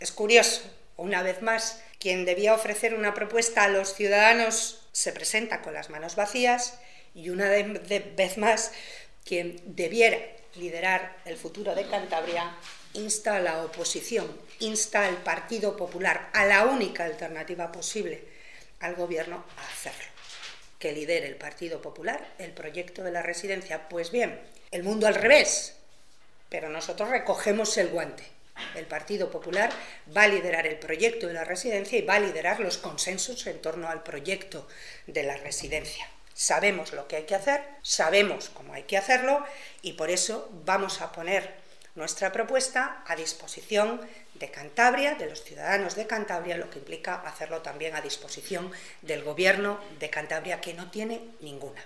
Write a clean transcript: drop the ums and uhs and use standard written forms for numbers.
Es curioso, una vez más, quien debía ofrecer una propuesta a los ciudadanos se presenta con las manos vacías y una vez más, quien debiera liderar el futuro de Cantabria insta a la oposición, insta al Partido Popular, a la única alternativa posible al gobierno, a hacerlo. Que lidere el Partido Popular el proyecto de la residencia. Pues bien, el mundo al revés, pero nosotros recogemos el guante. El Partido Popular va a liderar el proyecto de la residencia y va a liderar los consensos en torno al proyecto de la residencia. Sabemos lo que hay que hacer, sabemos cómo hay que hacerlo y por eso vamos a poner nuestra propuesta a disposición de Cantabria, de los ciudadanos de Cantabria, lo que implica hacerlo también a disposición del Gobierno de Cantabria, que no tiene ninguna.